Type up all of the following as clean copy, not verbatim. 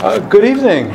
Good evening.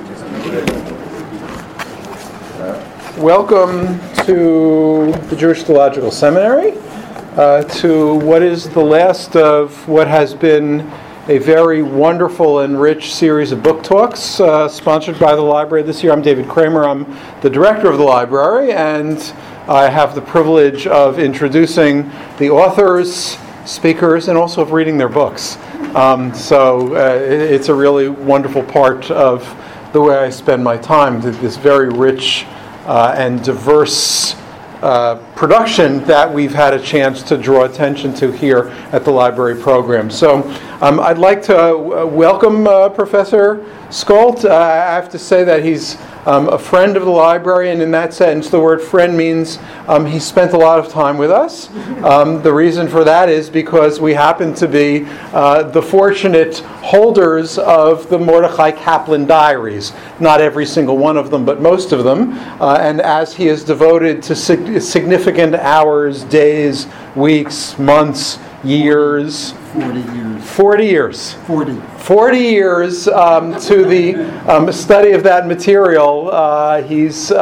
Welcome to the Jewish Theological Seminary, to what is the last of what has been a very wonderful and rich series of book talks sponsored by the library this year. I'm David Kramer. I'm the director of the library, and I have the privilege of introducing the authors, speakers, and also of reading their books. So it's a really wonderful part of the way I spend my time, this very rich and diverse production that we've had a chance to draw attention to here at the library program. So I'd like to welcome Professor Skolt. I have to say that he's a friend of the library, and in that sense, the word friend means he spent a lot of time with us. The reason for that is because we happen to be the fortunate holders of the Mordechai Kaplan diaries. Not every single one of them, but most of them. And as he is devoted to significant hours, days, weeks, months, years. 40 years. 40 years to the study of that material. He's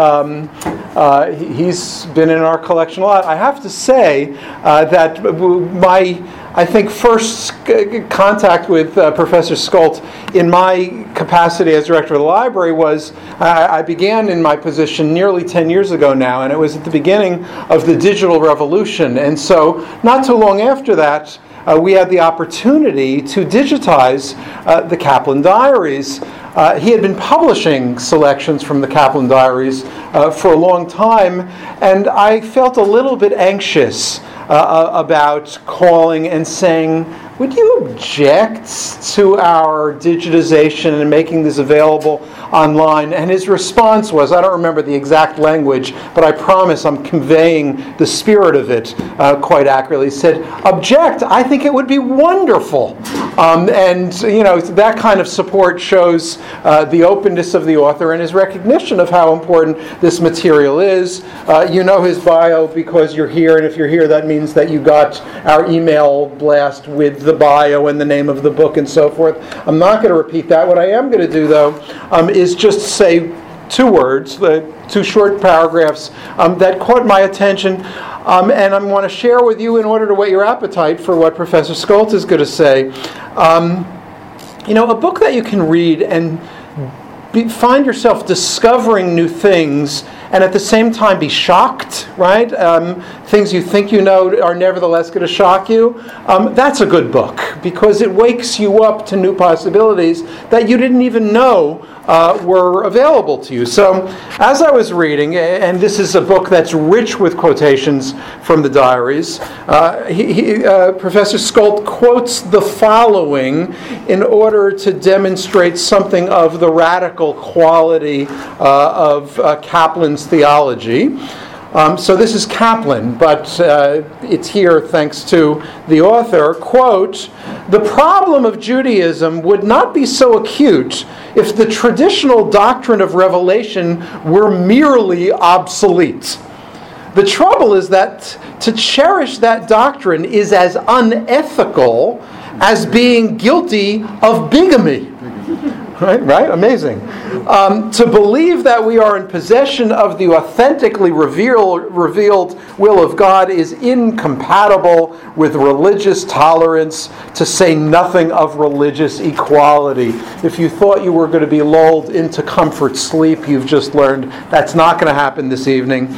been in our collection a lot. I have to say that I think first contact with Professor Skolt in my capacity as director of the library was, I began in my position nearly 10 years ago now, and it was at the beginning of the digital revolution. And so not too long after that, we had the opportunity to digitize the Kaplan diaries. He had been publishing selections from the Kaplan diaries for a long time, and I felt a little bit anxious about calling and saying, would you object to our digitization and making this available online? And his response was, I don't remember the exact language, but I promise I'm conveying the spirit of it quite accurately. He said, object, I think it would be wonderful. And, you know, that kind of support shows the openness of the author and his recognition of how important this material is. You know his bio because you're here, and if you're here, that means that you got our email blast with the bio and the name of the book and so forth. I'm not going to repeat that. What I am going to do, though, is just say two words, two short paragraphs that caught my attention, and I want to share with you in order to whet your appetite for what Professor Skolt is going to say. You know, a book that you can read and find yourself discovering new things and at the same time be shocked, right? Things you think you know are nevertheless going to shock you. That's a good book because it wakes you up to new possibilities that you didn't even know were available to you. So as I was reading, and this is a book that's rich with quotations from the diaries, Professor Skolt quotes the following in order to demonstrate something of the radical quality of Kaplan's theology. So this is Kaplan, but it's here thanks to the author. Quote, the problem of Judaism would not be so acute if the traditional doctrine of revelation were merely obsolete. The trouble is that to cherish that doctrine is as unethical as being guilty of bigamy. Right? Amazing. To believe that we are in possession of the authentically revealed will of God is incompatible with religious tolerance, to say nothing of religious equality. If you thought you were going to be lulled into comfort sleep, you've just learned that's not going to happen this evening.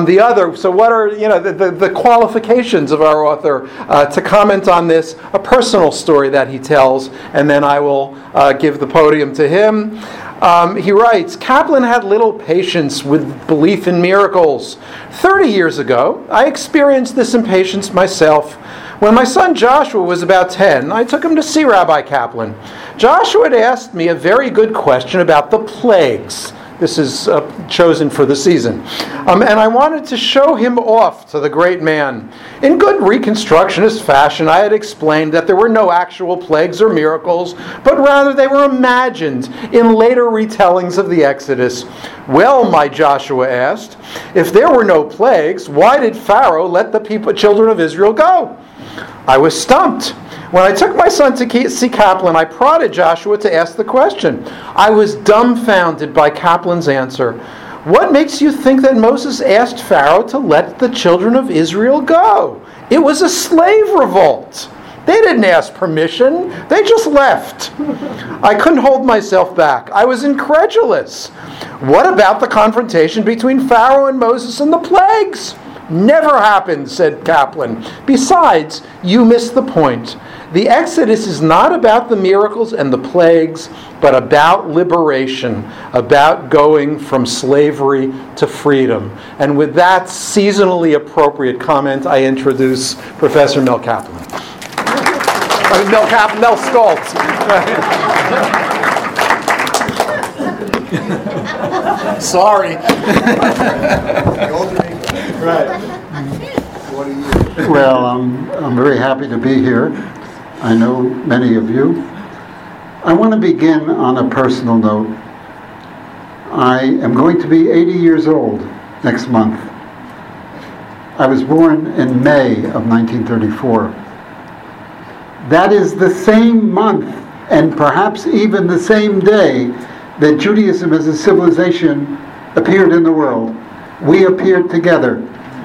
So what are the qualifications of our author to comment on this? A personal story that he tells, and then I will give the podium to him. He writes, Kaplan had little patience with belief in miracles. 30 years ago, I experienced this impatience myself. When my son Joshua was about 10, I took him to see Rabbi Kaplan. Joshua had asked me a very good question about the plagues. This is chosen for the season. And I wanted to show him off to the great man. In good Reconstructionist fashion, I had explained that there were no actual plagues or miracles, but rather they were imagined in later retellings of the Exodus. Well, my Joshua asked, if there were no plagues, why did Pharaoh let the children of Israel go? I was stumped. When I took my son to see Kaplan, I prodded Joshua to ask the question. I was dumbfounded by Kaplan's answer. What makes you think that Moses asked Pharaoh to let the children of Israel go? It was a slave revolt. They didn't ask permission. They just left. I couldn't hold myself back. I was incredulous. What about the confrontation between Pharaoh and Moses and the plagues? Never happened, said Kaplan. Besides, you missed the point. The Exodus is not about the miracles and the plagues, but about liberation, about going from slavery to freedom. And with that seasonally appropriate comment, I introduce Professor Mel Kaplan. Mel Scholtz. Sorry. Right. Well, I'm very happy to be here. I know many of you. I want to begin on a personal note. I am going to be 80 years old next month. I was born in May of 1934. That is the same month, and perhaps even the same day, that Judaism as a civilization appeared in the world. We appeared together.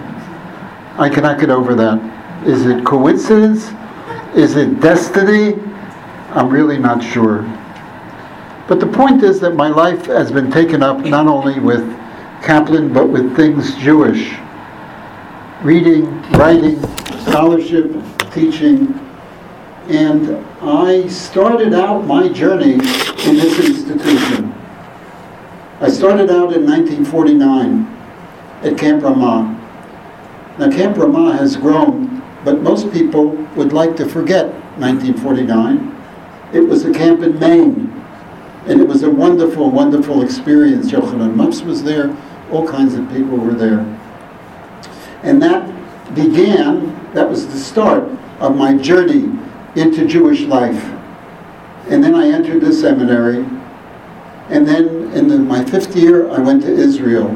I cannot get over that. Is it coincidence? Is it destiny? I'm really not sure. But the point is that my life has been taken up not only with Kaplan, but with things Jewish. Reading, writing, scholarship, teaching. And I started out my journey in this institution. I started out in 1949 at Camp Ramah. Now, Camp Ramah has grown, but most people would like to forget 1949. It was a camp in Maine, and it was a wonderful, wonderful experience. Yochanan Mupps was there, all kinds of people were there. And that was the start of my journey into Jewish life. And then I entered the seminary, and then in my 5th year, I went to Israel.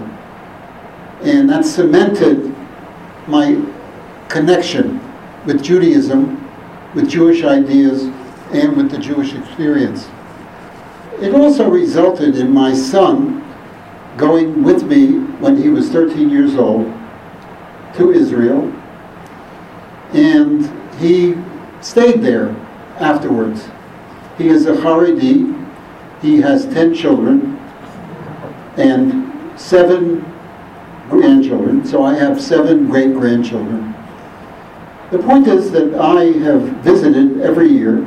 And that cemented my connection with Judaism, with Jewish ideas, and with the Jewish experience. It also resulted in my son going with me when he was 13 years old to Israel, and he stayed there afterwards. He is a Haredi. He has 10 children and 7 grandchildren, so I have 7 great-grandchildren. The point is that I have visited every year,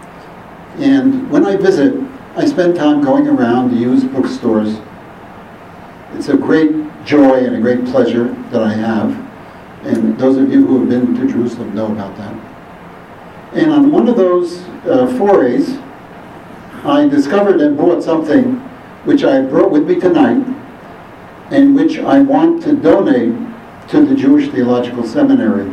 and when I visit, I spend time going around to used bookstores. It's a great joy and a great pleasure that I have, and those of you who have been to Jerusalem know about that. And on one of those forays, I discovered and bought something which I brought with me tonight, and which I want to donate to the Jewish Theological Seminary.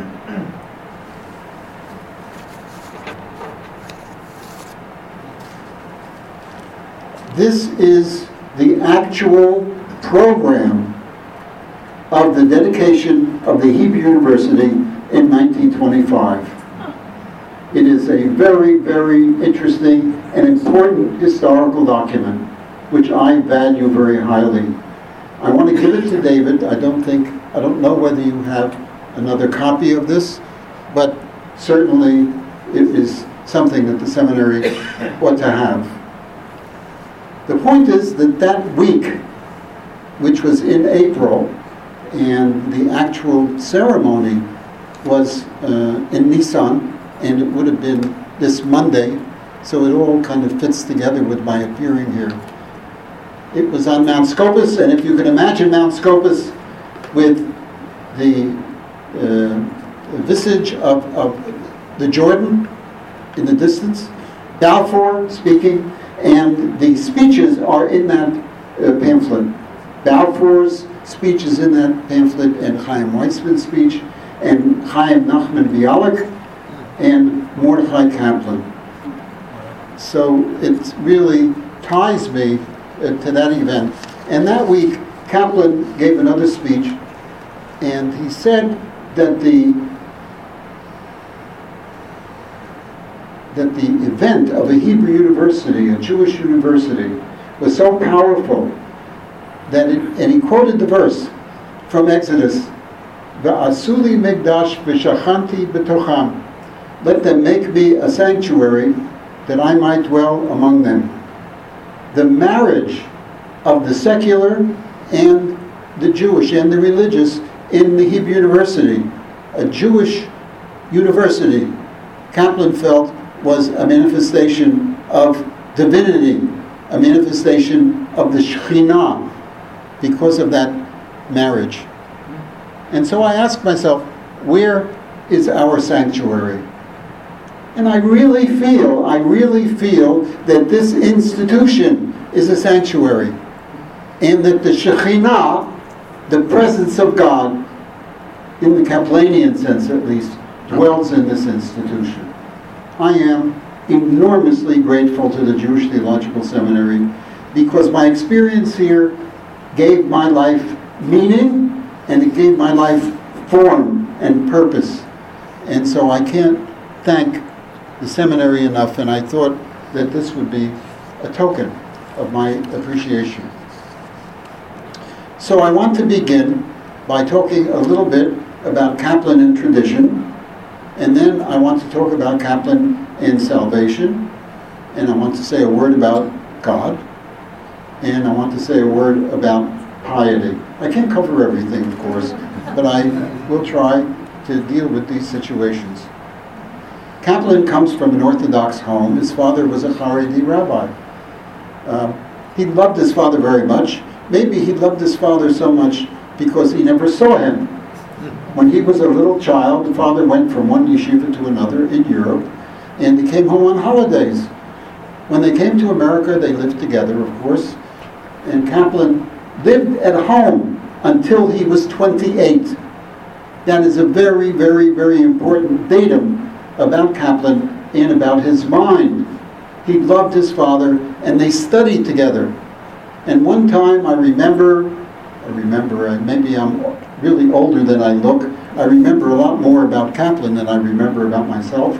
This is the actual program of the dedication of the Hebrew University in 1925. It is a very, very interesting and important historical document, which I value very highly. I want to give it to David. I don't know whether you have another copy of this, but certainly it is something that the seminary ought to have. The point is that week, which was in April, and the actual ceremony was in Nisan, and it would have been this Monday, so it all kind of fits together with my appearing here. It was on Mount Scopus, and if you can imagine Mount Scopus with the visage of the Jordan in the distance, Balfour speaking, and the speeches are in that pamphlet. Balfour's speech is in that pamphlet, and Chaim Weizmann's speech, and Chaim Nachman Bialik, and Mordechai Kaplan. So it really ties me to that event. And that week, Kaplan gave another speech, and he said that the that the event of a Hebrew university, a Jewish university, was so powerful that and he quoted the verse from Exodus, "V'asuli migdash v'shachanti b'tocham." Let them make me a sanctuary that I might dwell among them. The marriage of the secular and the Jewish and the religious in the Hebrew University, a Jewish university, Kaplan felt was a manifestation of divinity, a manifestation of the Shekhinah, because of that marriage. And so I asked myself, where is our sanctuary? And I really feel that this institution is a sanctuary, and that the Shekhinah, the presence of God, in the Kaplanian sense at least, dwells in this institution. I am enormously grateful to the Jewish Theological Seminary because my experience here gave my life meaning and it gave my life form and purpose. And so I can't thank the seminary enough, and I thought that this would be a token of my appreciation. So I want to begin by talking a little bit about Kaplan and tradition, and then I want to talk about Kaplan and salvation, and I want to say a word about God, and I want to say a word about piety. I can't cover everything, of course, but I will try to deal with these situations. Kaplan comes from an Orthodox home. His father was a Haredi rabbi. He loved his father very much. Maybe he loved his father so much because he never saw him. When he was a little child, the father went from one yeshiva to another in Europe, and he came home on holidays. When they came to America, they lived together, of course, and Kaplan lived at home until he was 28. That is a very, very, very important datum about Kaplan and about his mind. He loved his father, and they studied together. And one time I remember, maybe I'm really older than I look, I remember a lot more about Kaplan than I remember about myself.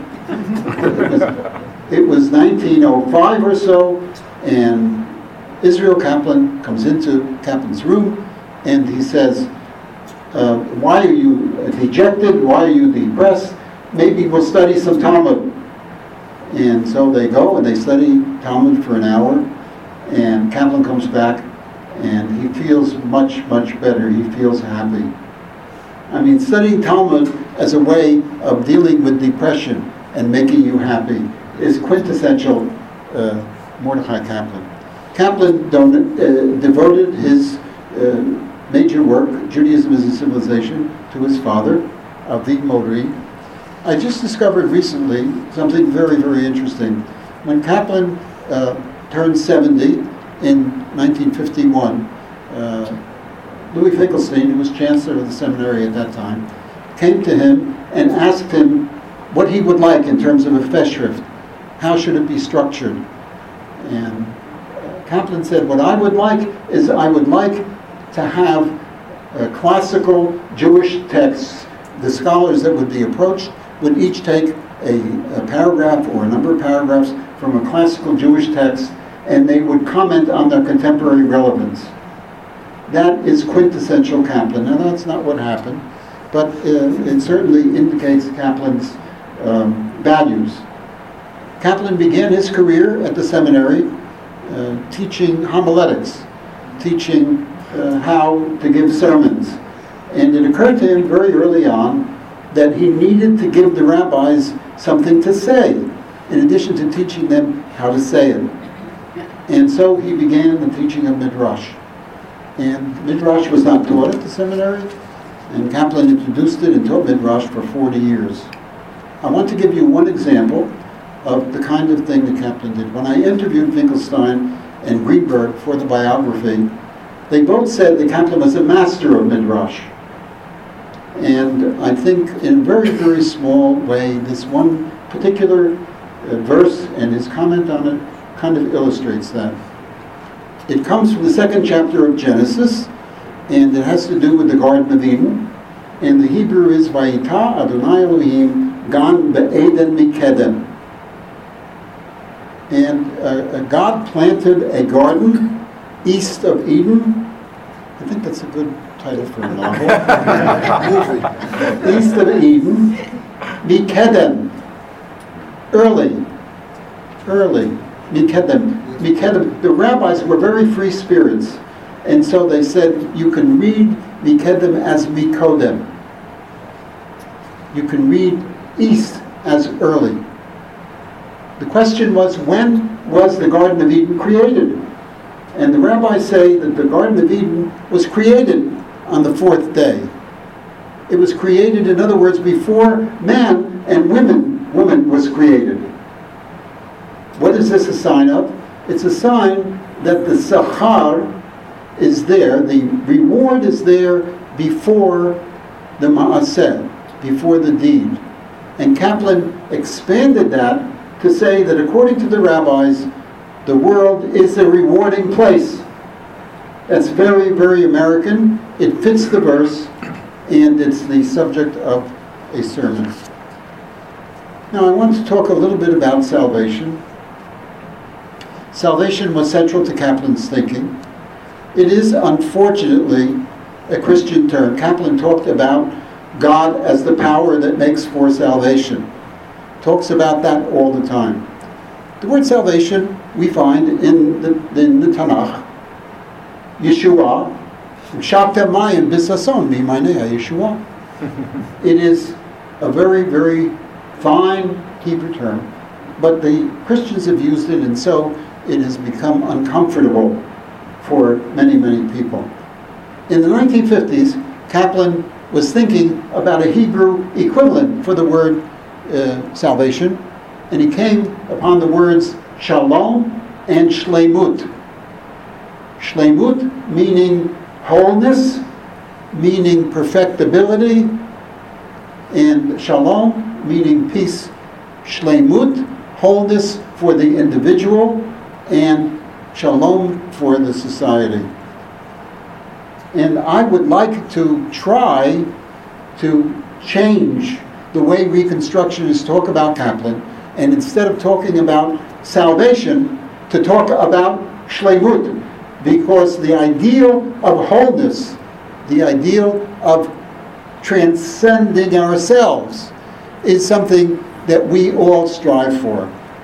It was 1905 or so, and Israel Kaplan comes into Kaplan's room, and he says, why are you dejected? Why are you depressed? Maybe we'll study some Talmud. And so they go and they study Talmud for an hour, and Kaplan comes back, and he feels much, much better. He feels happy. I mean, studying Talmud as a way of dealing with depression and making you happy is quintessential Mordechai Kaplan. Kaplan devoted his major work, Judaism as a Civilization, to his father, Aviv Modri. I just discovered recently something very, very interesting. When Kaplan turned 70 in 1951, Louis Finkelstein, who was chancellor of the seminary at that time, came to him and asked him what he would like in terms of a festschrift. How should it be structured? And Kaplan said, what I would like is I would like to have classical Jewish texts. The scholars that would be approached would each take a paragraph or a number of paragraphs from a classical Jewish text, and they would comment on their contemporary relevance. That is quintessential Kaplan. Now, that's not what happened, but it certainly indicates Kaplan's values. Kaplan began his career at the seminary teaching homiletics, teaching how to give sermons. And it occurred to him very early on that he needed to give the rabbis something to say, in addition to teaching them how to say it. And so he began the teaching of Midrash. And Midrash was not taught at the seminary, and Kaplan introduced it and taught Midrash for 40 years. I want to give you one example of the kind of thing that Kaplan did. When I interviewed Finkelstein and Greenberg for the biography, they both said that Kaplan was a master of Midrash. And I think in a very, very small way, this one particular verse and his comment on it kind of illustrates that. It comes from the second chapter of Genesis, and it has to do with the Garden of Eden. And the Hebrew is Vayita Adonai Elohim Gan Be'eden Mikedem. And God planted a garden east of Eden. I think that's a good title for a novel. Movie. East of Eden. Mikedem. Early. Mikedem. The rabbis were very free spirits. And so they said, you can read Mikedem as Mikodem. You can read east as early. The question was, when was the Garden of Eden created? And the rabbis say that the Garden of Eden was created on the fourth day. It was created, in other words, before man and woman was created. What is this a sign of? It's a sign that the sachar is there, the reward is there before the ma'aseh, before the deed. And Kaplan expanded that to say that according to the rabbis, the world is a rewarding place. That's very, very American. It fits the verse, and it's the subject of a sermon. Now I want to talk a little bit about salvation. Salvation was central to Kaplan's thinking. It is, unfortunately, a Christian term. Kaplan talked about God as the power that makes for salvation. Talks about that all the time. The word salvation we find in the Tanakh. Yeshua. Shaktamayim bisason mimanea Yeshua. It is a very, very fine Hebrew term, but the Christians have used it, and so it has become uncomfortable for many, many people. In the 1950s, Kaplan was thinking about a Hebrew equivalent for the word salvation, and he came upon the words shalom and shleimut. Shleimut meaning wholeness, meaning perfectibility, and shalom meaning peace. Shleimut, wholeness for the individual, and shalom for the society. And I would like to try to change the way Reconstructionists talk about Kaplan, and instead of talking about salvation, to talk about shleimut, because the ideal of wholeness, the ideal of transcending ourselves, is something that we all strive for.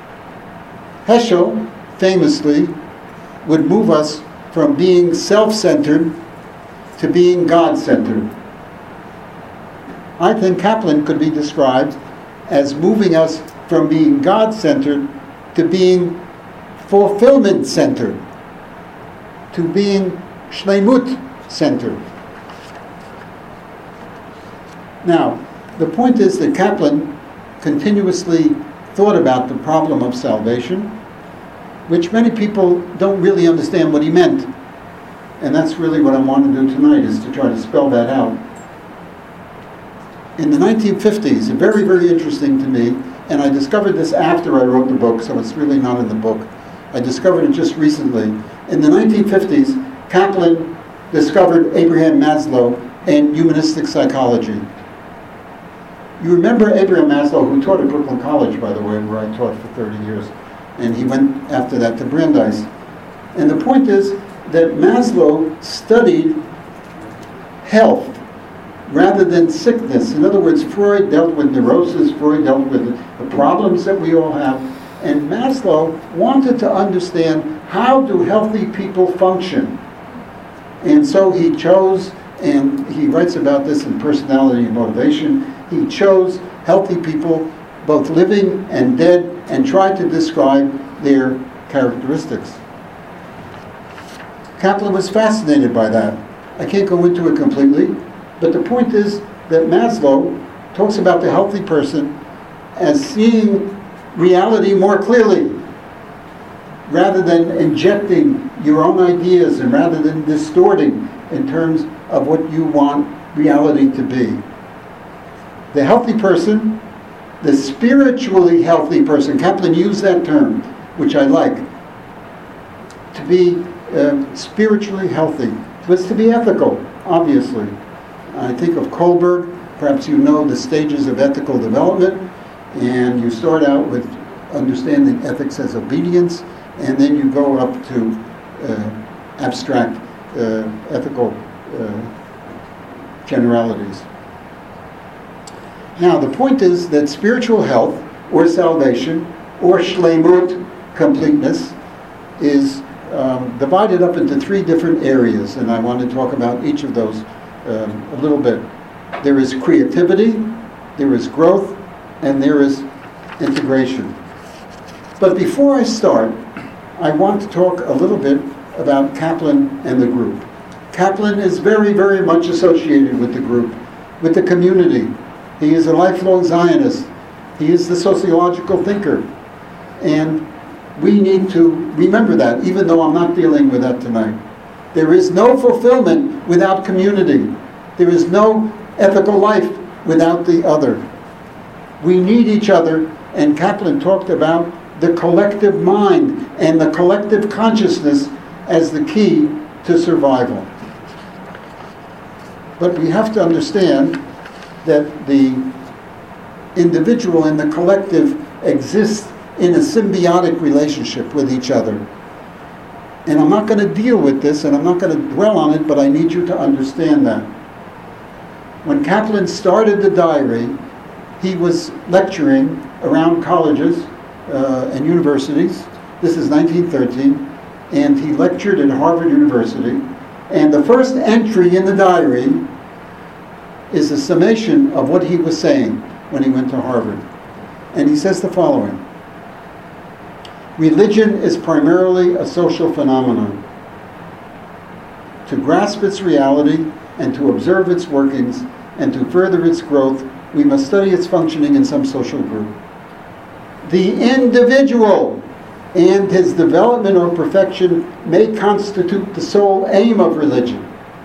Heschel, famously, would move us from being self-centered to being God-centered. I think Kaplan could be described as moving us from being God-centered to being fulfillment-centered, to being shleimut-centered. Now, the point is that Kaplan continuously thought about the problem of salvation, which many people don't really understand what he meant. And that's really what I want to do tonight, is to try to spell that out. In the 1950s, very, very interesting to me, and I discovered this after I wrote the book, so it's really not in the book. I discovered it just recently. In the 1950s, Kaplan discovered Abraham Maslow and humanistic psychology. You remember Abraham Maslow, who taught at Brooklyn College, by the way, where I taught for 30 years. And he went after that to Brandeis. And the point is that Maslow studied health rather than sickness. In other words, Freud dealt with neurosis, Freud dealt with the problems that we all have. And Maslow wanted to understand, how do healthy people function? And so he chose, and he writes about this in Personality and Motivation, he chose healthy people, both living and dead, and tried to describe their characteristics. Kaplan was fascinated by that. I can't go into it completely, but the point is that Maslow talks about the healthy person as seeing reality more clearly, rather than injecting your own ideas and rather than distorting in terms of what you want reality to be. The healthy person, the spiritually healthy person, Kaplan used that term, which I like, to be spiritually healthy, was to be ethical, obviously. I think of Kohlberg. Perhaps you know the stages of ethical development, and you start out with understanding ethics as obedience, and then you go up to abstract ethical generalities. Now, the point is that spiritual health, or salvation, or shlemut, completeness, is divided up into three different areas, and I want to talk about each of those a little bit. There is creativity, there is growth, and there is integration. But before I start, I want to talk a little bit about Kaplan and the group. Kaplan is very, very much associated with the group, with the community. He is a lifelong Zionist. He is the sociological thinker. And we need to remember that, even though I'm not dealing with that tonight. There is no fulfillment without community. There is no ethical life without the other. We need each other, and Kaplan talked about the collective mind and the collective consciousness as the key to survival. But we have to understand that the individual and the collective exist in a symbiotic relationship with each other. And I'm not going to deal with this, and I'm not going to dwell on it, but I need you to understand that. When Kaplan started the diary, he was lecturing around colleges and universities. This is 1913, and he lectured at Harvard University. And the first entry in the diary is a summation of what he was saying when he went to Harvard. And he says the following: religion is primarily a social phenomenon. To grasp its reality and to observe its workings and to further its growth, we must study its functioning in some social group. The individual and his development or perfection may constitute the sole aim of religion.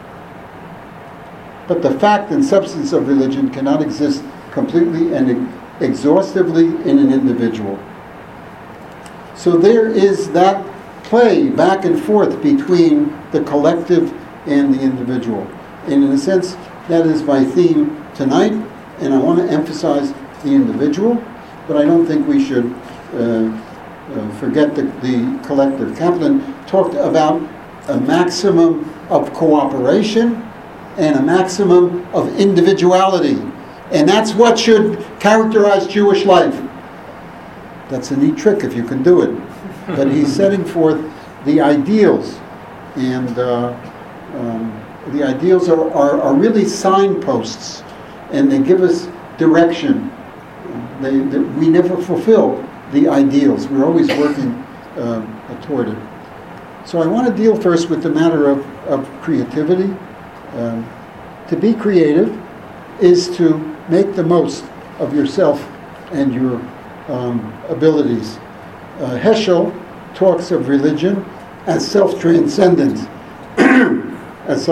But the fact and substance of religion cannot exist completely and exhaustively in an individual. So there is that play back and forth between the collective and the individual. And in a sense, that is my theme tonight, and I want to emphasize the individual, but I don't think we should forget the collective. Kaplan talked about a maximum of cooperation and a maximum of individuality. And that's what should characterize Jewish life. That's a neat trick if you can do it. But he's setting forth the ideals. And the ideals are really signposts. And they give us direction. We never fulfill the ideals. We're always working toward it. So I want to deal first with the matter of creativity. To be creative is to make the most of yourself and your abilities. Heschel talks of religion as self-transcendence, as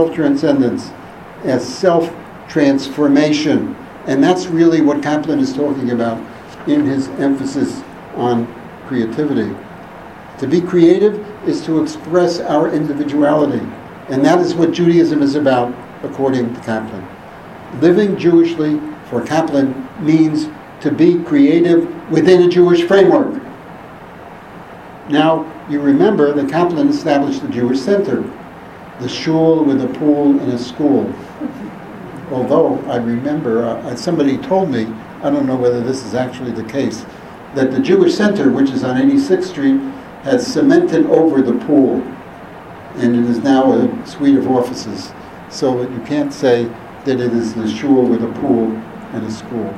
self-transformation. And that's really what Kaplan is talking about in his emphasis on creativity. To be creative is to express our individuality. And that is what Judaism is about, according to Kaplan. Living Jewishly for Kaplan means to be creative within a Jewish framework. Now, you remember that Kaplan established the Jewish Center, the shul with a pool and a school. Although I remember, somebody told me, I don't know whether this is actually the case, that the Jewish Center, which is on 86th Street, has cemented over the pool. And it is now a suite of offices. So you can't say that it is the shul with a pool and a school.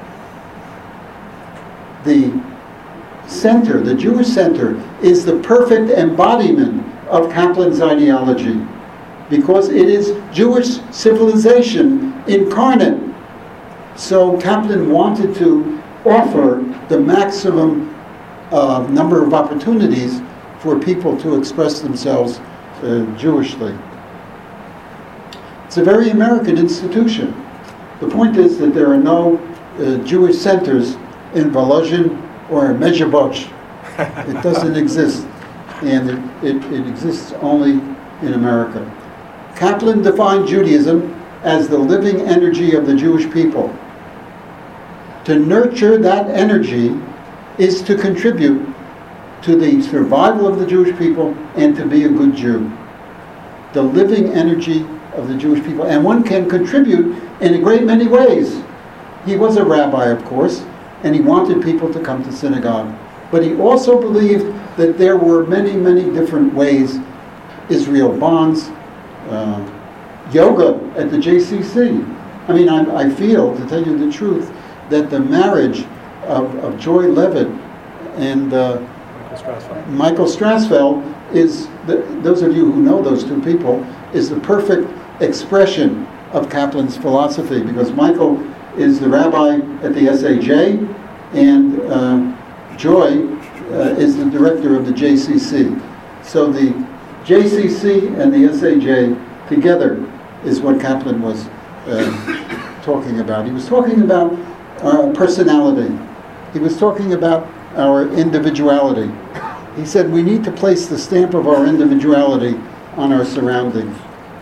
The center, the Jewish Center, is the perfect embodiment of Kaplan's ideology, because it is Jewish civilization incarnate. So Kaplan wanted to offer the maximum number of opportunities for people to express themselves Jewishly. It's a very American institution. The point is that there are no Jewish centers in Volozhin or Mezhebosh. It doesn't exist, and it exists only in America. Kaplan defined Judaism as the living energy of the Jewish people. To nurture that energy is to contribute to the survival of the Jewish people and to be a good Jew. The living energy of the Jewish people. And one can contribute in a great many ways. He was a rabbi, of course, and he wanted people to come to synagogue. But he also believed that there were many, many different ways. Israel Bonds, yoga at the JCC. I mean, I feel, to tell you the truth, that the marriage of Joy Levitt and Michael Strasfeld is, those of you who know those two people, is the perfect expression of Kaplan's philosophy, because Michael is the rabbi at the SAJ and Joy is the director of the JCC. So the JCC and the SAJ together is what Kaplan was talking about. He was talking about personality. He was talking about our individuality. He said we need to place the stamp of our individuality on our surroundings.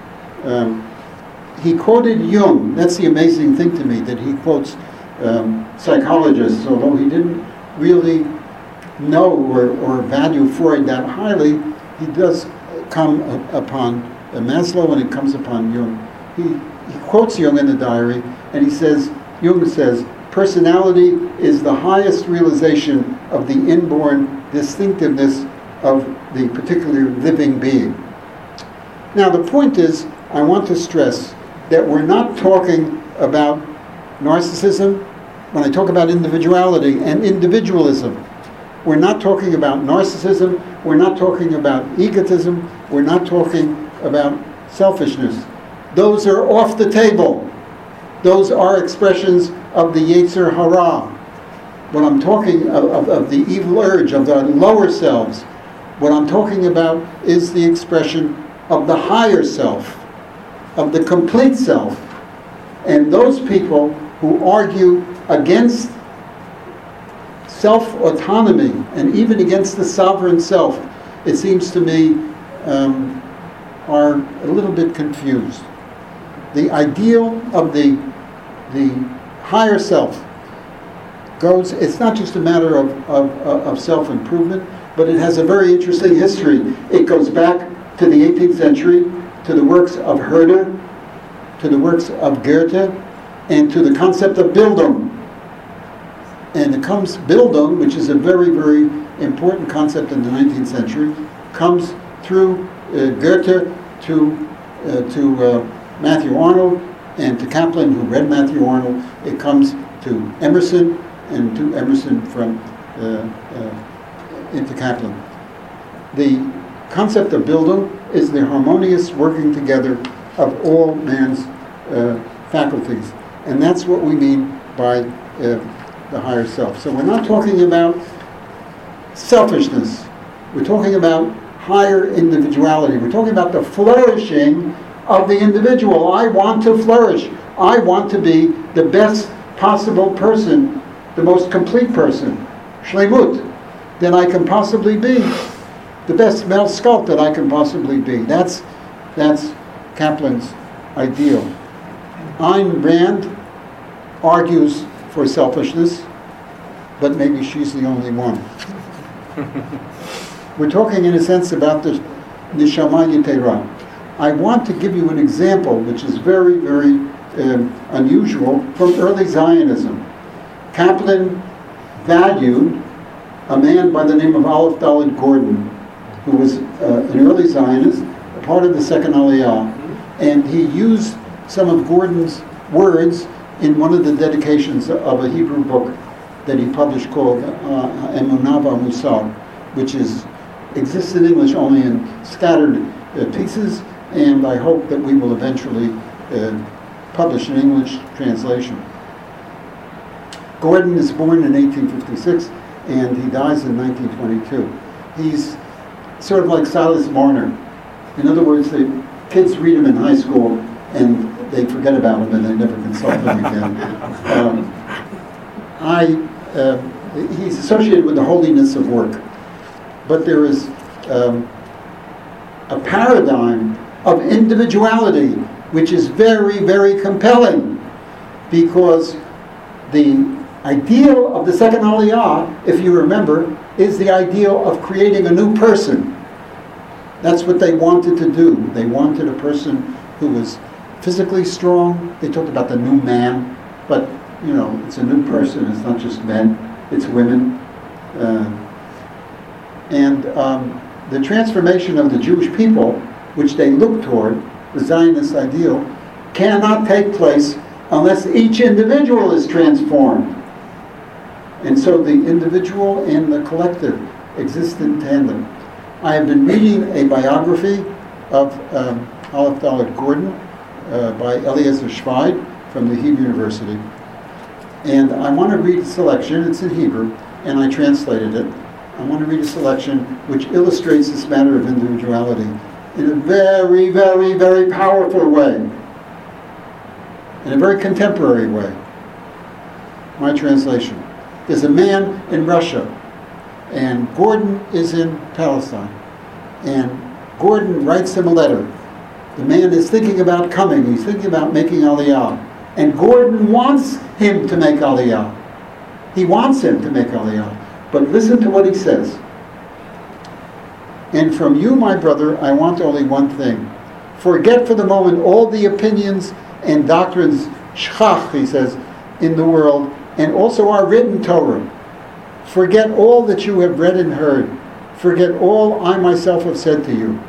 He quoted Jung. That's the amazing thing to me, that he quotes psychologists, although he didn't really know or value Freud that highly. He does come upon Maslow, and it comes upon Jung. He quotes Jung in the diary, and he says, Jung says, personality is the highest realization of the inborn distinctiveness of the particular living being. Now the point is, I want to stress that we're not talking about narcissism. When I talk about individuality and individualism, we're not talking about narcissism, we're not talking about egotism, we're not talking about selfishness. Those are off the table. Those are expressions of the Yetzer Hara. When I'm talking of the evil urge, of the lower selves, what I'm talking about is the expression of the higher self, of the complete self. And those people who argue against self-autonomy and even against the sovereign self, it seems to me, are a little bit confused. The ideal of the higher self goes, it's not just a matter of self-improvement, but it has a very interesting history. It goes back to the 18th century, to the works of Herder, to the works of Goethe, and to the concept of Bildung. And it comes, Bildung, which is a very, very important concept in the 19th century, comes through Goethe to Matthew Arnold, and to Kaplan, who read Matthew Arnold. It comes to Emerson, and to Emerson from into Kaplan. The concept of Bildung is the harmonious working together of all man's faculties. And that's what we mean by the higher self. So we're not talking about selfishness. We're talking about higher individuality. We're talking about the flourishing of the individual. I want to flourish. I want to be the best possible person, the most complete person, shlemut, that I can possibly be, the best Mel Sculpt that I can possibly be. That's Kaplan's ideal. Ayn Rand argues for selfishness, but maybe she's the only one. We're talking in a sense about the Neshama Yetera. I want to give you an example which is very, very unusual from early Zionism. Kaplan valued a man by the name of Aleph Dalet Gordon, who was an early Zionist, a part of the Second Aliyah, and he used some of Gordon's words in one of the dedications of a Hebrew book that he published called Emunah VaMusar, which exists in English only in scattered pieces, and I hope that we will eventually publish an English translation. Gordon is born in 1856, and he dies in 1922. He's sort of like Silas Marner. In other words, the kids read him in high school, and they forget about him, and they never consult him again. He's associated with the holiness of work. But there is a paradigm of individuality which is very, very compelling, because the ideal of the second Aliyah, if you remember, is the ideal of creating a new person. That's what they wanted to do. They wanted a person who was physically strong. They talked about the new man, but it's a new person. It's not just men, it's women. And the transformation of the Jewish people, which they look toward, the Zionist ideal, cannot take place unless each individual is transformed. And so the individual and the collective exist in tandem. I have been reading a biography of Aleph Dalet Gordon by Eliezer Schweid from the Hebrew University. And I want to read a selection. It's in Hebrew, and I translated it. I want to read a selection which illustrates this matter of individuality in a very, very, very powerful way, in a very contemporary way. My translation. There's a man in Russia, and Gordon is in Palestine. And Gordon writes him a letter. The man is thinking about coming. He's thinking about making Aliyah. And Gordon wants him to make Aliyah. He wants him to make Aliyah. But listen to what he says. And from you, my brother, I want only one thing. Forget for the moment all the opinions and doctrines, shchach, he says, in the world, and also our written Torah. Forget all that you have read and heard. Forget all I myself have said to you.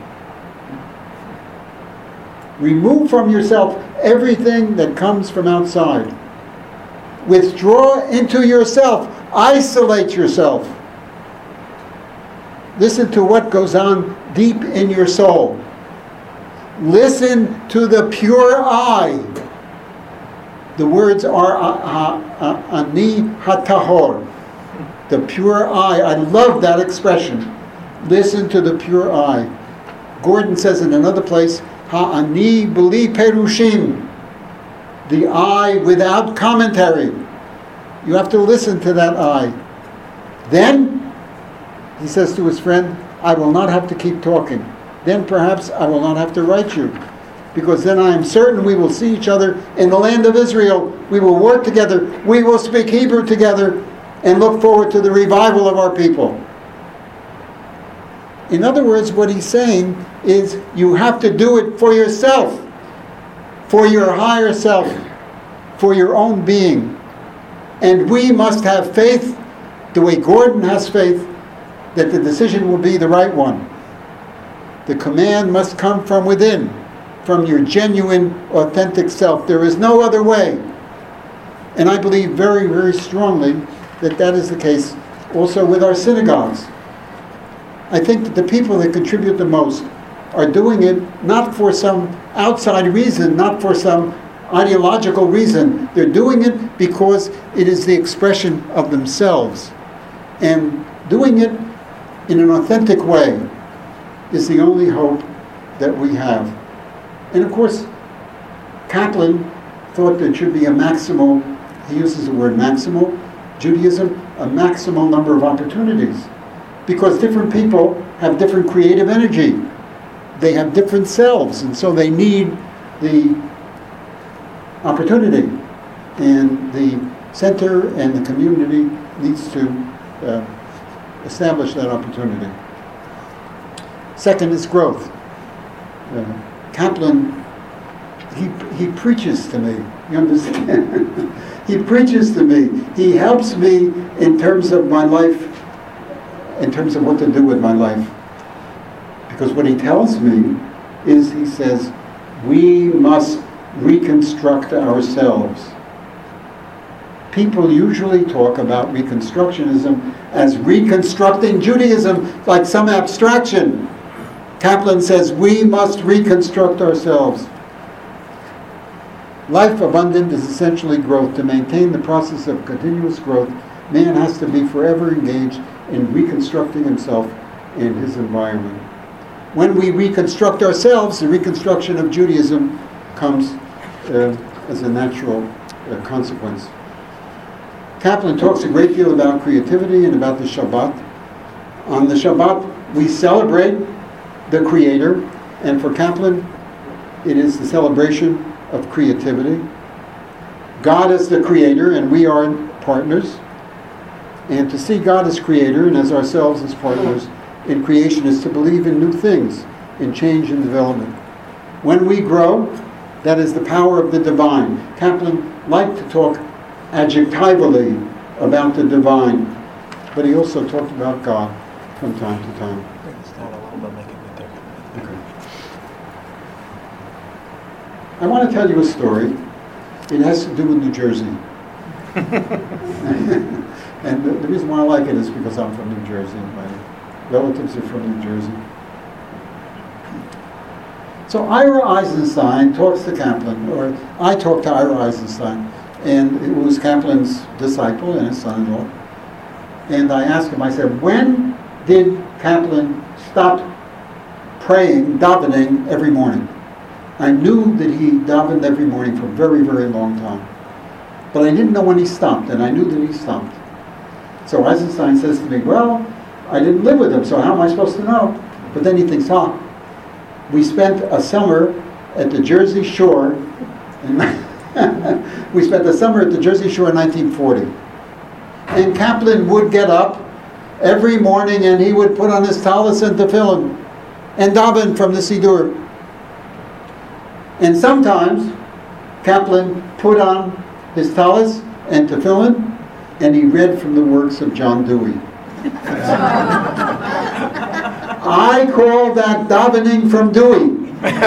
Remove from yourself everything that comes from outside. Withdraw into yourself. Isolate yourself. Listen to what goes on deep in your soul. Listen to the pure I. The words are Ani Hatahor. The pure I. I love that expression. Listen to the pure I. Gordon says in another place, Ha'ani b'li perushim. The I without commentary. You have to listen to that I. Then, he says to his friend, I will not have to keep talking. Then perhaps I will not have to write you. Because then I am certain we will see each other in the land of Israel. We will work together. We will speak Hebrew together and look forward to the revival of our people. In other words, what he's saying is you have to do it for yourself, for your higher self, for your own being. And we must have faith, the way Gordon has faith, that the decision will be the right one. The command must come from within, from your genuine, authentic self. There is no other way. And I believe very, very strongly that that is the case also with our synagogues. I think that the people that contribute the most are doing it not for some outside reason, not for some ideological reason. They're doing it because it is the expression of themselves. And doing it in an authentic way is the only hope that we have. And of course, Kaplan thought there should be a maximal, he uses the word maximal, Judaism, a maximal number of opportunities. Because different people have different creative energy. They have different selves, and so they need the opportunity. And the center and the community needs to establish that opportunity. Second is growth. Kaplan, he preaches to me. You understand? He preaches to me. He helps me in terms of my life, in terms of what to do with my life. Because what he tells me is, he says, we must reconstruct ourselves. People usually talk about Reconstructionism as reconstructing Judaism like some abstraction. Kaplan says we must reconstruct ourselves. Life abundant is essentially growth. To maintain the process of continuous growth, man has to be forever engaged in reconstructing himself and his environment. When we reconstruct ourselves, the reconstruction of Judaism comes as a natural consequence. Kaplan talks a great deal about creativity and about the Shabbat. On the Shabbat, we celebrate the Creator, and for Kaplan, it is the celebration of creativity. God as the creator and we are partners. And to see God as creator and as ourselves as partners in creation is to believe in new things, in change and development. When we grow, that is the power of the divine. Kaplan liked to talk adjectively about the divine, but he also talked about God from time to time. Okay. I want to tell you a story. It has to do with New Jersey. And the reason why I like it is because I'm from New Jersey. My relatives are from New Jersey. So Ira Eisenstein talks to Kaplan, or I talked to Ira Eisenstein, and it was Kaplan's disciple and his son-in-law. And I asked him, I said, when did Kaplan stop praying, davening every morning? I knew that he davened every morning for a very, very long time. But I didn't know when he stopped, and I knew that he stopped. So Eisenstein says to me, well, I didn't live with him, so how am I supposed to know? But then he thinks, we spent a summer at the Jersey Shore, we spent a summer at the Jersey Shore in 1940. And Kaplan would get up every morning and he would put on his talis and tefillin and daven from the Siddur. And sometimes Kaplan put on his talis and tefillin and he read from the works of John Dewey. I call that davening from Dewey.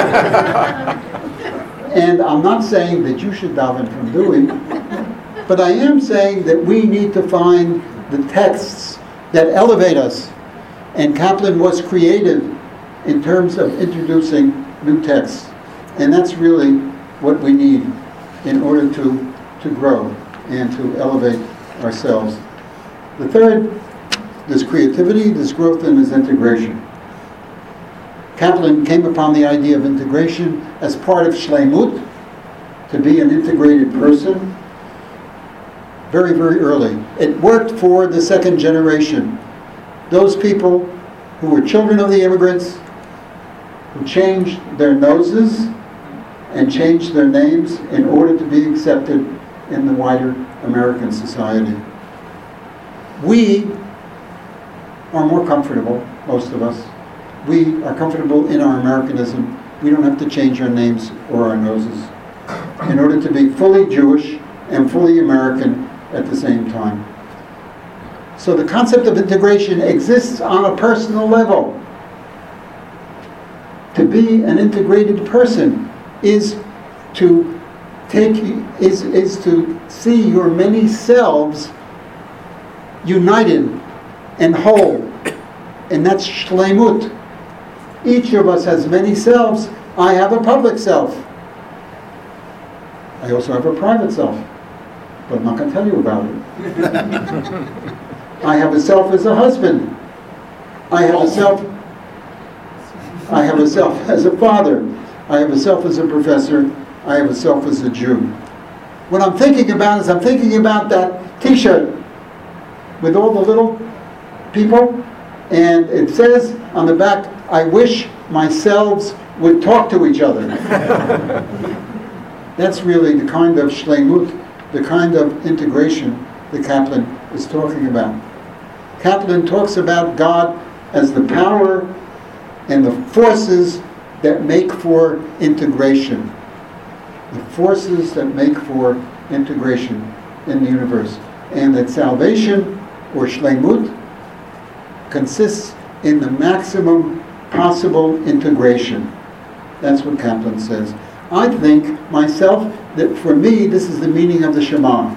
And I'm not saying that you should daven from Dewey, but I am saying that we need to find the texts that elevate us. And Kaplan was creative in terms of introducing new texts. And that's really what we need in order to grow and to elevate ourselves. The third, there's creativity, there's growth, and there's integration. Kaplan came upon the idea of integration as part of Shleimut, to be an integrated person, very, very early. It worked for the second generation. Those people who were children of the immigrants, who changed their noses and changed their names in order to be accepted in the wider American society. We are more comfortable, most of us. We are comfortable in our Americanism. We don't have to change our names or our noses in order to be fully Jewish and fully American at the same time. So the concept of integration exists on a personal level. To be an integrated person is to see your many selves united and whole. And that's shleimut. Each of us has many selves. I have a public self. I also have a private self, but I'm not going to tell you about it. I have a self as a husband. I have a self as a father. I have a self as a professor. I have a self as a Jew. What I'm thinking about is I'm thinking about that T-shirt with all the little people, and it says on the back, I wish my selves would talk to each other. That's really the kind of shleimut, the kind of integration that Kaplan is talking about. Kaplan talks about God as the power and the forces that make for integration. The forces that make for integration in the universe. And that salvation, or shleimut, consists in the maximum possible integration. That's what Kaplan says. I think myself that for me this is the meaning of the Shema.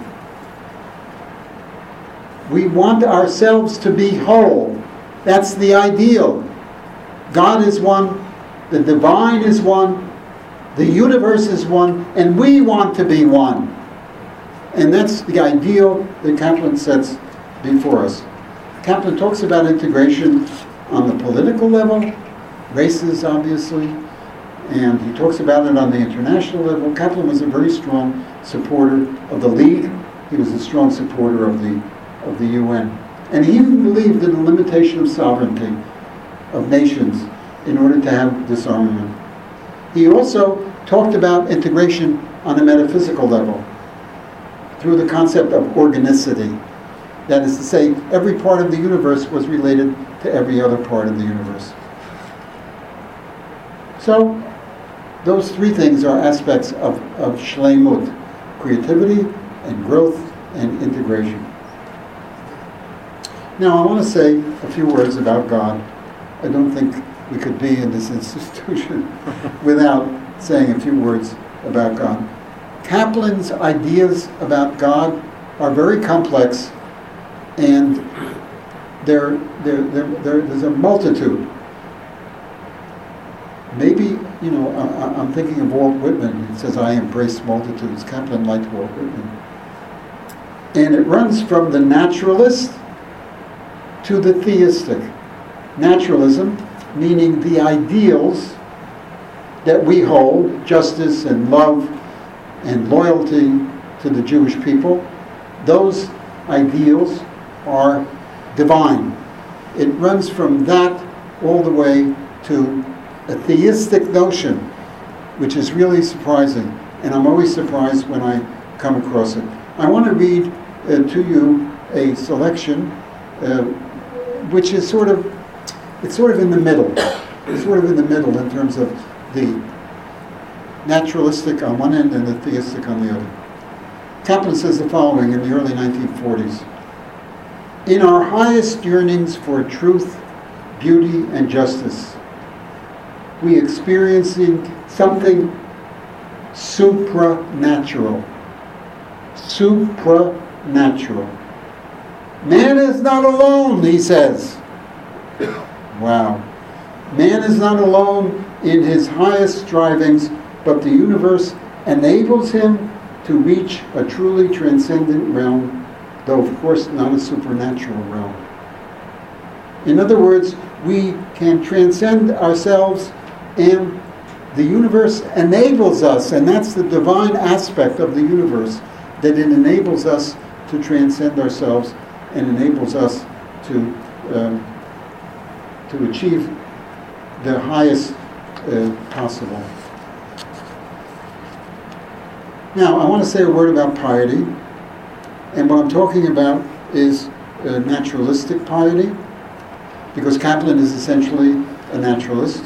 We want ourselves to be whole. That's the ideal. God is one, the divine is one, the universe is one, and we want to be one. And that's the ideal that Kaplan sets before us. Kaplan talks about integration on the political level, races obviously, and he talks about it on the international level. Kaplan was a very strong supporter of the League. He was a strong supporter of the UN. And he even believed in the limitation of sovereignty of nations in order to have disarmament. He also talked about integration on a metaphysical level. through the concept of organicity. That is to say, every part of the universe was related to every other part of the universe. So, those three things are aspects of Shleimut: creativity and growth and integration. Now, I want to say a few words about God. I don't think we could be in this institution without saying a few words about God. Kaplan's ideas about God are very complex, and there's a multitude. Maybe, I'm thinking of Walt Whitman. It says, "I embrace multitudes." Kaplan liked Walt Whitman. And it runs from the naturalist to the theistic. Naturalism, meaning the ideals that we hold, justice and love and loyalty to the Jewish people, those ideals are divine. It runs from that all the way to a theistic notion, which is really surprising, and I'm always surprised when I come across it. I want to read to you a selection which is sort of in the middle. It's sort of in the middle in terms of the naturalistic on one end and the theistic on the other. Kaplan says the following in the early 1940s. "In our highest yearnings for truth, beauty, and justice, we experiencing something supranatural. Supranatural. Man is not alone," he says. Wow. "Man is not alone in his highest strivings, but the universe enables him to reach a truly transcendent realm, though of course not a supernatural realm. In other words, we can transcend ourselves, and the universe enables us, and that's the divine aspect of the universe, that it enables us to transcend ourselves and enables us to achieve the highest possible." Now, I want to say a word about piety, and what I'm talking about is naturalistic piety, because Kaplan is essentially a naturalist.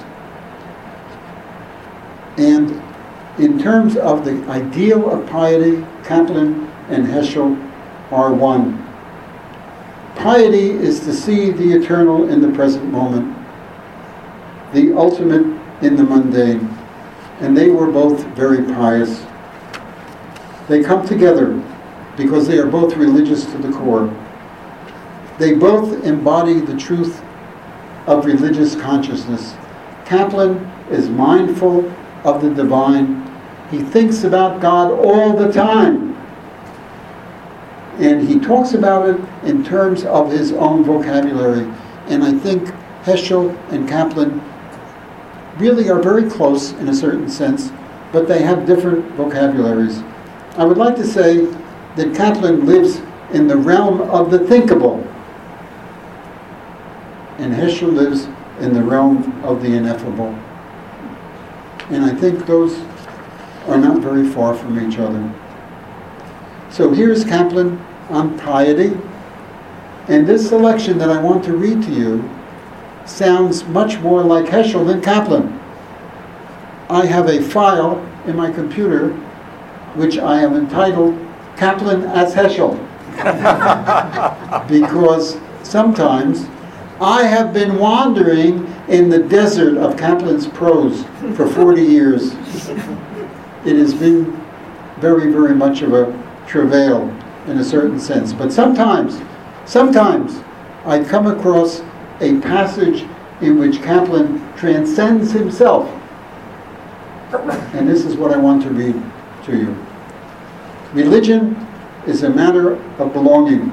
And in terms of the ideal of piety, Kaplan and Heschel are one. Piety is to see the eternal in the present moment, the ultimate in the mundane. And they were both very pious. They come together because they are both religious to the core. They both embody the truth of religious consciousness. Kaplan is mindful of the divine. He thinks about God all the time. And he talks about it in terms of his own vocabulary. And I think Heschel and Kaplan really are very close in a certain sense, but they have different vocabularies. I would like to say that Kaplan lives in the realm of the thinkable, and Heschel lives in the realm of the ineffable. And I think those are not very far from each other. So here's Kaplan on piety, and this selection that I want to read to you sounds much more like Heschel than Kaplan. I have a file in my computer which I have entitled Kaplan as Heschel, because sometimes I have been wandering in the desert of Kaplan's prose for 40 years. It has been very, very much of a travail in a certain sense. But sometimes I come across a passage in which Kaplan transcends himself. And this is what I want to read to you. Religion is a matter of belonging.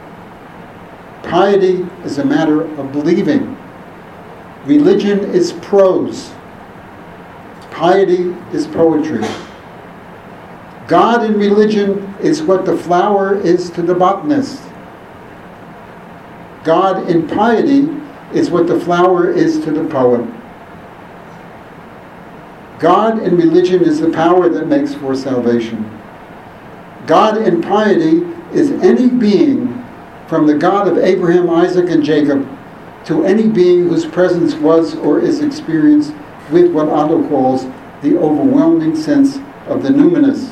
Piety is a matter of believing. Religion is prose. Piety is poetry. God in religion is what the flower is to the botanist. God in piety is what the flower is to the poet. God in religion is the power that makes for salvation. God in piety is any being, from the God of Abraham, Isaac, and Jacob, to any being whose presence was or is experienced with what Otto calls the overwhelming sense of the numinous.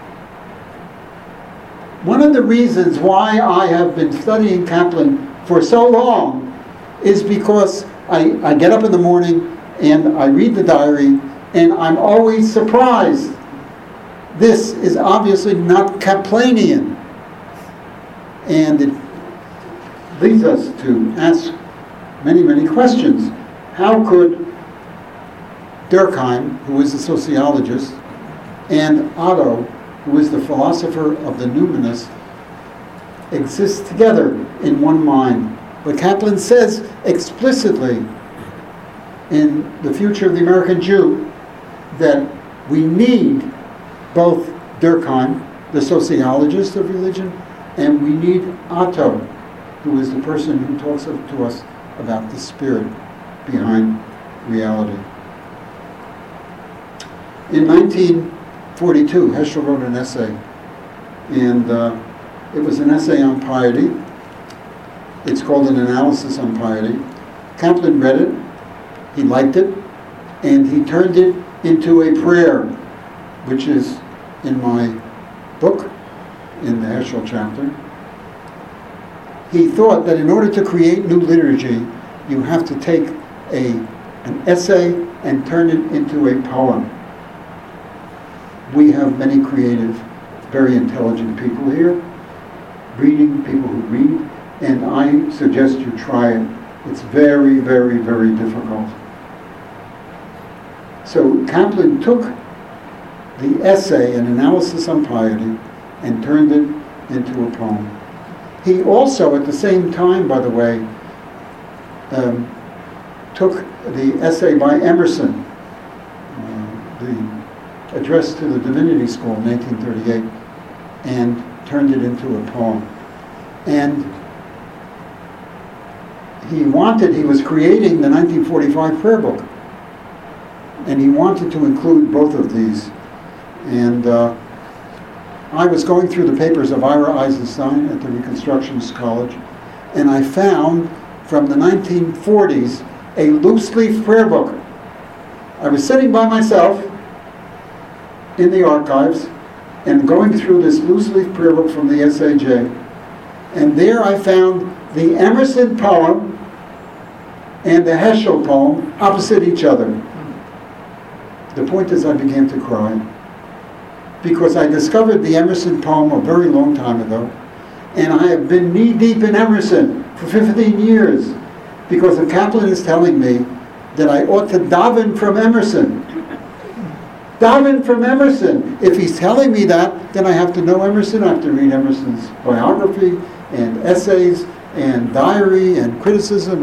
One of the reasons why I have been studying Kaplan for so long is because I get up in the morning and I read the diary, and I'm always surprised. This is obviously not Kaplanian. And it leads us to ask many, many questions. How could Durkheim, who is a sociologist, and Otto, who is the philosopher of the numinous, exist together in one mind? But Kaplan says explicitly in The Future of the American Jew that we need both Durkheim, the sociologist of religion, and we need Otto, who is the person who talks to us about the spirit behind reality. In 1942, Heschel wrote an essay, and it was an essay on piety. It's called An Analysis on Piety. Kaplan read it, he liked it, and he turned it into a prayer, which is in my book, in the Heschel chapter. He thought that in order to create new liturgy, you have to take an essay and turn it into a poem. We have many creative, very intelligent people here, people who read, and I suggest you try it. It's very, very, very difficult. So Kaplan took the essay, An Analysis on Piety, and turned it into a poem. He also, at the same time, by the way, took the essay by Emerson, the address to the Divinity School in 1838, and turned it into a poem. And he was creating the 1945 prayer book, and he wanted to include both of these. And I was going through the papers of Ira Eisenstein at the Reconstructionist College, and I found from the 1940s a loose-leaf prayer book. I was sitting by myself in the archives and going through this loose-leaf prayer book from the SAJ, and there I found the Emerson poem and the Heschel poem opposite each other. The point is, I began to cry because I discovered the Emerson poem a very long time ago, and I have been knee-deep in Emerson for 15 years because the Kaplan is telling me that I ought to daven from Emerson. Daven from Emerson. If he's telling me that, then I have to know Emerson. I have to read Emerson's biography and essays and diary and criticism.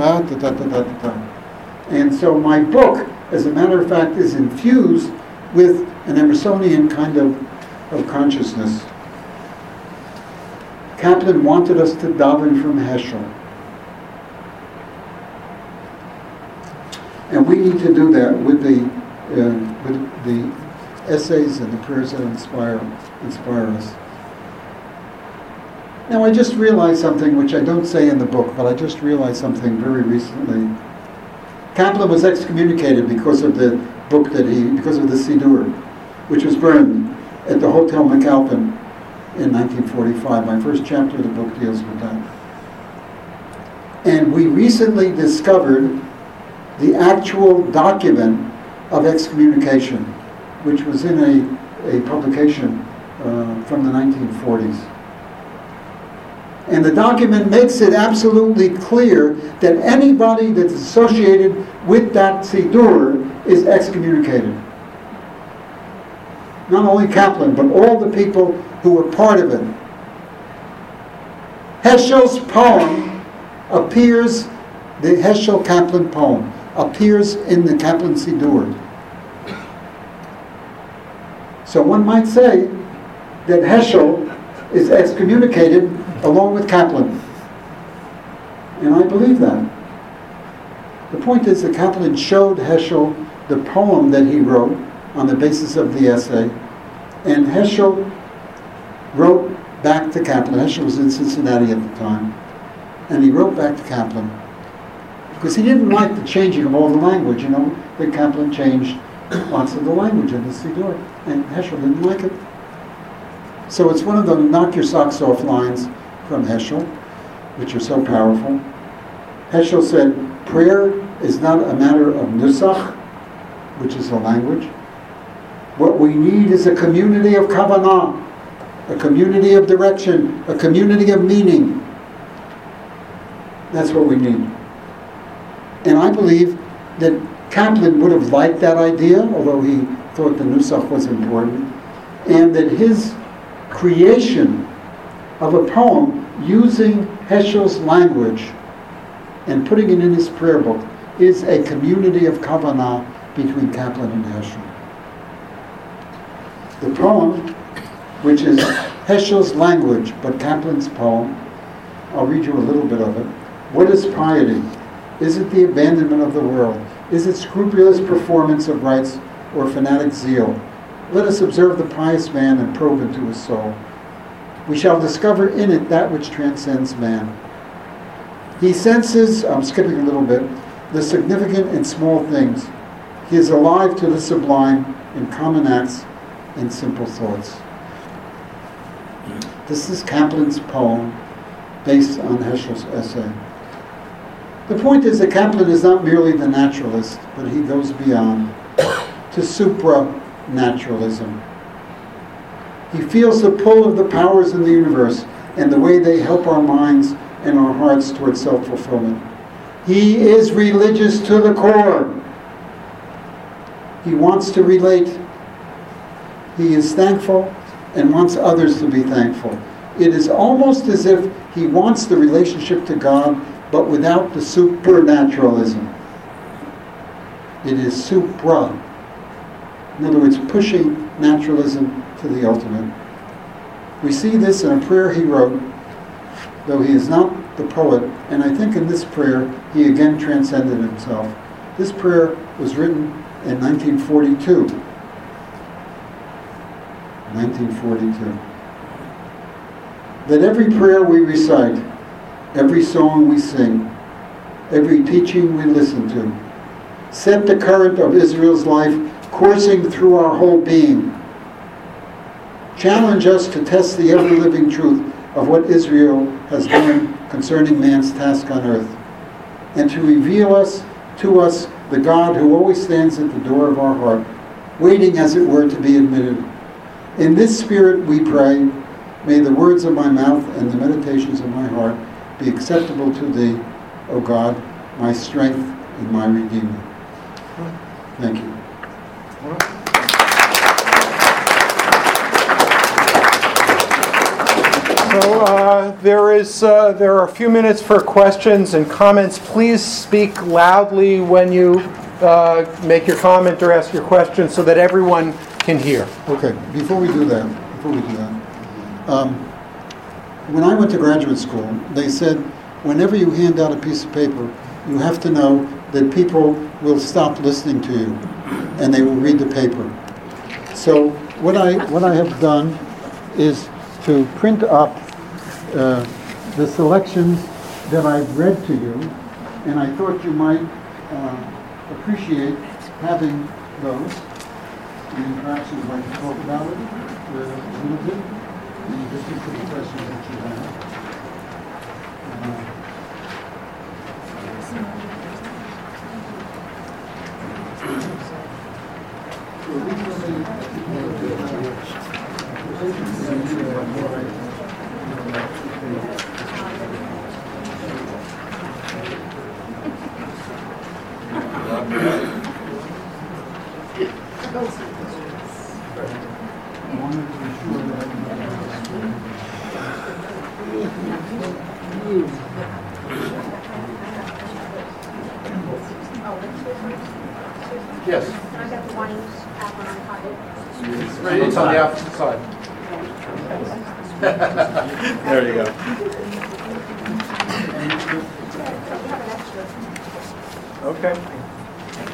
And so my book, as a matter of fact, is infused with an Emersonian kind of consciousness. Kaplan wanted us to daven from Heschel. And we need to do that with the essays and the prayers that inspire us. Now, I just realized something which I don't say in the book, but I just realized something very recently. Kaplan was excommunicated because of the book because of the Siddur, which was burned at the Hotel McAlpin in 1945. My first chapter of the book deals with that. And we recently discovered the actual document of excommunication, which was in a publication from the 1940s. And the document makes it absolutely clear that anybody that's associated with that Siddur is excommunicated. Not only Kaplan, but all the people who were part of it. Heschel's poem appears, the Heschel-Kaplan poem, appears in the Kaplan Siddur. So one might say that Heschel is excommunicated along with Kaplan. And I believe that. The point is that Kaplan showed Heschel the poem that he wrote on the basis of the essay, and Heschel wrote back to Kaplan. Heschel was in Cincinnati at the time. And he wrote back to Kaplan because he didn't like the changing of all the language, that Kaplan changed lots of the language in the Siddur. And Heschel didn't like it. So it's one of the knock your socks off lines from Heschel, which are so powerful. Heschel said, prayer is not a matter of nusach, which is the language. What we need is a community of kavanah, a community of direction, a community of meaning. That's what we need. And I believe that Kaplan would have liked that idea, although he thought the nusach was important, and that his creation of a poem using Heschel's language and putting it in his prayer book is a community of kavanah between Kaplan and Heschel. The poem, which is Heschel's language, but Kaplan's poem, I'll read you a little bit of it. What is piety? Is it the abandonment of the world? Is it scrupulous performance of rites or fanatic zeal? Let us observe the pious man and probe into his soul. We shall discover in it that which transcends man. He senses, I'm skipping a little bit, the significant in small things. He is alive to the sublime in common acts and simple thoughts. This is Kaplan's poem based on Heschel's essay. The point is that Kaplan is not merely the naturalist, but he goes beyond to supranaturalism. He feels the pull of the powers in the universe and the way they help our minds and our hearts toward self-fulfillment. He is religious to the core. He wants to relate. He is thankful and wants others to be thankful. It is almost as if he wants the relationship to God, but without the supernaturalism. It is supra. In other words, pushing naturalism to the ultimate. We see this in a prayer he wrote, though he is not the poet, and I think in this prayer he again transcended himself. This prayer was written in 1942. 1942. That every prayer we recite, every song we sing, every teaching we listen to, set the current of Israel's life coursing through our whole being. Challenge us to test the ever-living truth of what Israel has done concerning man's task on earth, and to reveal to us the God who always stands at the door of our heart, waiting as it were to be admitted. In this spirit we pray, may the words of my mouth and the meditations of my heart be acceptable to thee, O God, my strength and my Redeemer. Thank you. So there are a few minutes for questions and comments. Please speak loudly when you make your comment or ask your question so that everyone can hear. Okay, before we do that, when I went to graduate school, they said, whenever you hand out a piece of paper, you have to know that people will stop listening to you, and they will read the paper. So what I have done is to print up the selections that I've read to you, and I thought you might appreciate having those. And perhaps you'd like to talk about it a little bit, and just answer the questions that you have. Yes. Can I get the wine app on my pocket? It's on the opposite side. There you go. Okay.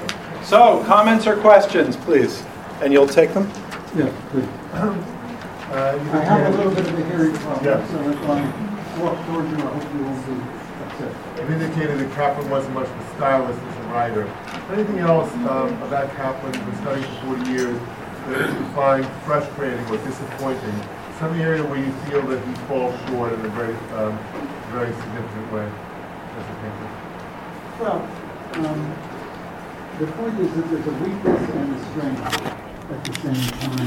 So, comments or questions, please? And you'll take them? Yeah, good. I have a little bit of a hearing problem, Yeah. so if I walk towards you, I hope you won't be upset. You've indicated that Kaplan wasn't much of a stylist as a writer. Anything else about Kaplan, you've been studying for 40 years, that you find frustrating or disappointing? Some area where you feel that he falls short in a very, very significant way as a painter? Well, the point is that there's a weakness and a strength at the same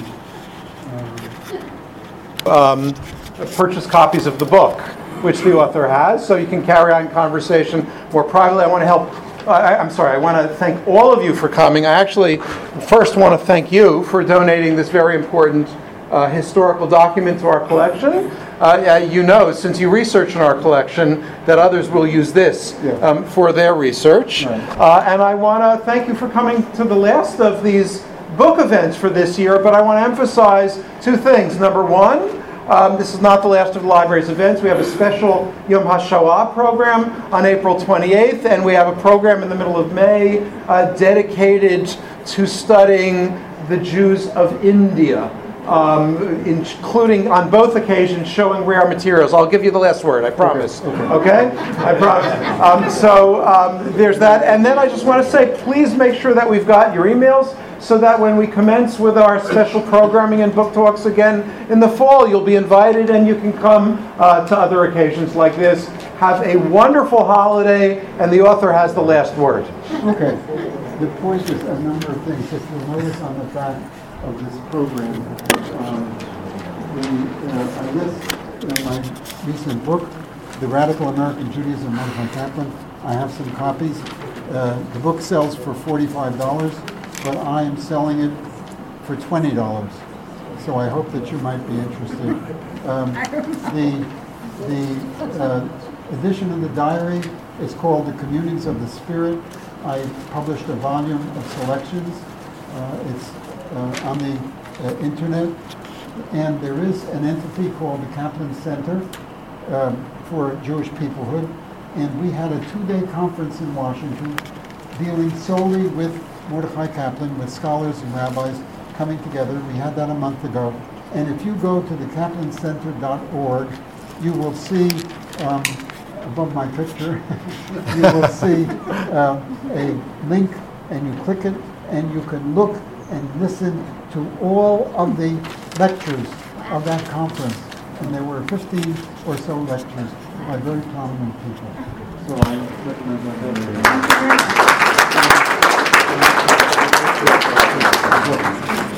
time. Purchase copies of the book, which the author has, so you can carry on conversation more privately. I want to help. I want to thank all of you for coming. I actually first want to thank you for donating this very important historical document to our collection. You know, since you research in our collection, that others will use this for their research. Right. And I want to thank you for coming to the last of these book events for this year, but I want to emphasize two things. Number one, this is not the last of the library's events. We have a special Yom HaShoah program on April 28th, and we have a program in the middle of May dedicated to studying the Jews of India, including on both occasions showing rare materials. I'll give you the last word, I promise. Okay? I promise. There's that. And then I just want to say, please make sure that we've got your emails, so that when we commence with our special programming and book talks again in the fall, you'll be invited and you can come to other occasions like this. Have a wonderful holiday, and the author has the last word. Okay. The point is a number of things. If you'll notice on the back of this program, I list my recent book, The Radical American Judaism of Mordechai Kaplan. I have some copies. The book sells for $45. But I am selling it for $20, so I hope that you might be interested. The edition of the diary is called The Communings of the Spirit. I published a volume of selections. It's on the internet, and there is an entity called the Kaplan Center for Jewish Peoplehood, and we had a 2-day conference in Washington dealing solely with Mordechai Kaplan, with scholars and rabbis coming together. We had that a month ago. And if you go to theKaplanCenter.org, you will see, above my picture, you will see a link, and you click it, and you can look and listen to all of the lectures of that conference. And there were 15 or so lectures by very prominent people. So I recommend that.